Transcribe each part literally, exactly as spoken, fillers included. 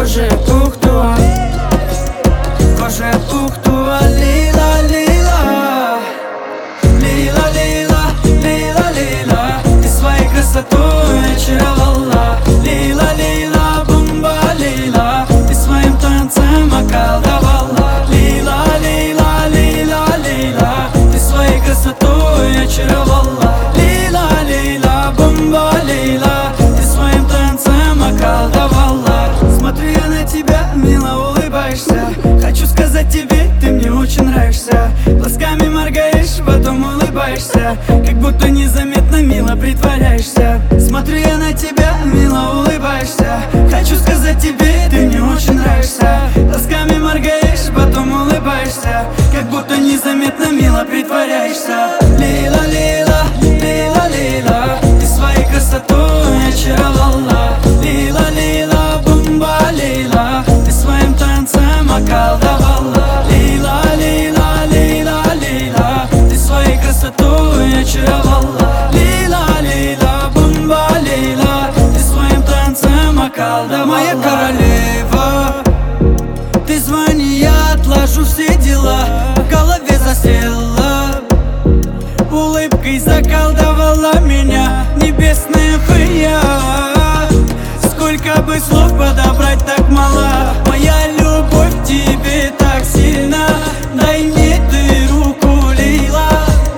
kоже puhtua, kоже puhtua, lila, lila, lila, lila, lila, lila. Ты своей красотой очаровала, лила, лила, бомба, лила. Ты своим танцем околдовала, лила, лила, лила, лила. Ты своей красотой очаровала, лила, лила, бомба, лила. Ты своим танцем околдовала. Смотрю я на тебя, мило улыбаешься. Хочу сказать тебе, ты мне очень нравишься. Глазками моргаешь, потом улыбаешься, как будто незаметно мило притворяешься. Смотрю я на тебя, мило улыбаешься. Хочу сказать тебе, ты мне очень нравишься. Глазками моргаешь, потом улыбаешься, как будто незаметно мило притворяешься. Лила, лила, лила, лила. Ты своей красотой очаровала, лила, лила, бомба, лила. Ты своим танцем околдовала, лила, лила, лила, лила. Ты своей красотой очаровала, лила, лила, бомба, лила. Ты своим танцем околдовала. Моя королева, ты звони, я отложу все дела. В голове засела, улыбкой заколдовала меня небесная фея. Сколько бы слов подобрать, так мало. Моя любовь к тебе так сильна. Дай мне ты руку, лила.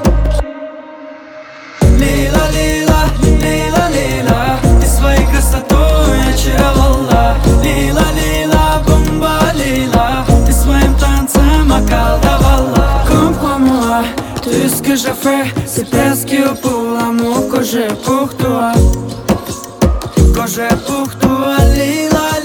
Лила, лила, лила, лила. Ты своей красотой очаровала, лила, lila, bomba, lila. Ты своим танцем околдовала. Comprends-moi, tout ce que je fais, c'est presque pour l'amour que j'ai pour toi, que j'ai pour toi, lila.